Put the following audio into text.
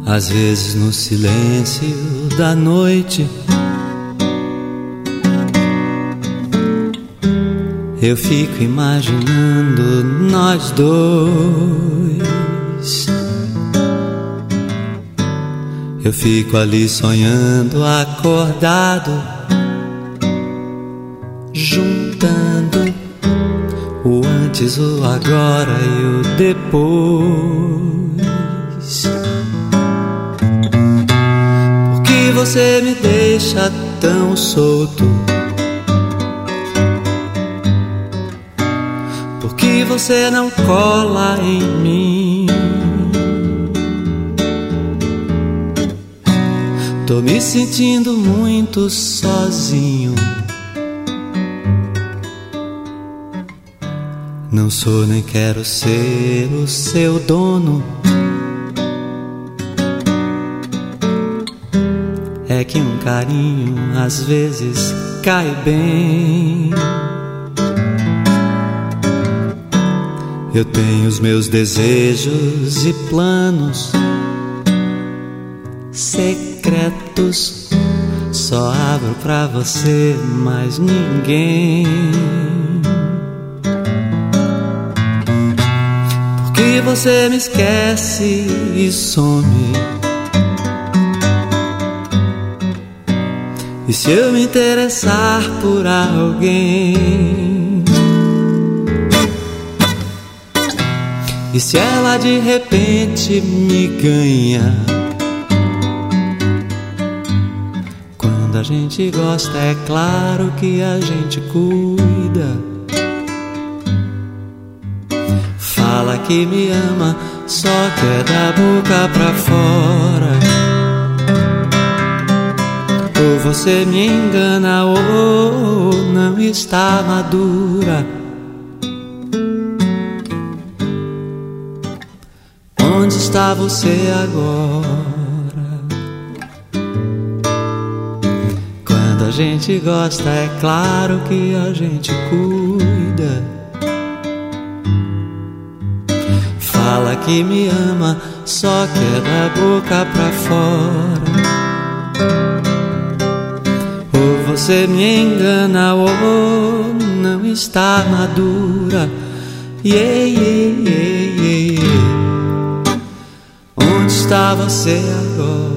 Às vezes no silêncio da noite eu fico imaginando nós dois. Eu fico ali sonhando, acordado, juntando o antes, o agora e o depois. Por que você me deixa tão solto? Por que você não cola em mim? Tô me sentindo muito sozinho. Não sou nem quero ser o seu dono. É que um carinho às vezes cai bem. Eu tenho os meus desejos e planos secretos, só abro pra você, mais ninguém. Por que você me esquece e some? E se eu me interessar por alguém? E se ela de repente me ganha? Quando a gente gosta, é claro que a gente cuida. Fala que me ama, só quer da boca pra fora. Ou você me engana ou não está madura. Onde está você agora? Quando a gente gosta, é claro que a gente cuida. Fala que me ama, só quer da boca pra fora. Ou você me engana ou não está madura. Yeah, yeah, yeah, yeah. Onde está você agora?